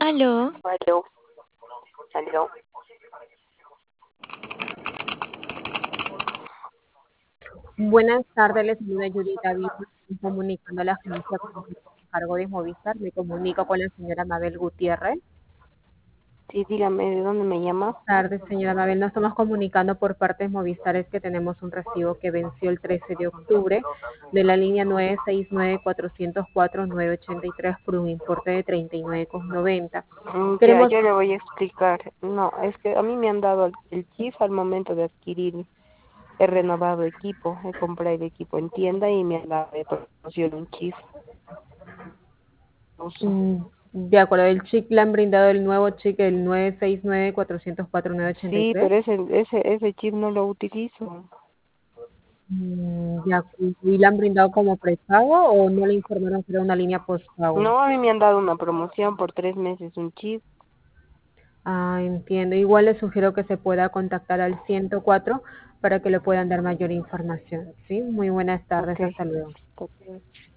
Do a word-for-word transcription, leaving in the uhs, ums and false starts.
Aló, Aló, aló. Buenas tardes, les saluda Yurita Vilma, comunicando a la agencia con cargo de Movistar. Me comunico con la señora Mabel Gutiérrez. Sí, dígame, ¿de dónde me llama? Buenas tardes, señora Mabel. Nos estamos comunicando por parte de Movistar. Es que tenemos un recibo que venció el trece de octubre de la línea nueve seis nueve cuatro cero cuatro nueve ocho tres por un importe de treinta y nueve con noventa. Mm, Ya, Queremos, yo le voy a explicar. No, es que a mí me han dado el el chip al momento de adquirir. He renovado equipo, he comprado el equipo en tienda y me han dado de promoción un chip. Uso. mm, de acuerdo, el chip le han brindado el nuevo chip, el nueve seis nueve cuatro cero cuatro nueve ocho Sí, tres. pero ese, ese, ese chip no lo utilizo. Mm, ya, ¿y y le han brindado como prepago o no le informaron que era una línea postpago? No, a mí me han dado una promoción por tres meses un chip. Ah, entiendo. Igual le sugiero que se pueda contactar al ciento cuatro para que le puedan dar mayor información. ¿Sí? Muy buenas tardes. Ok. Hasta luego. Está bien.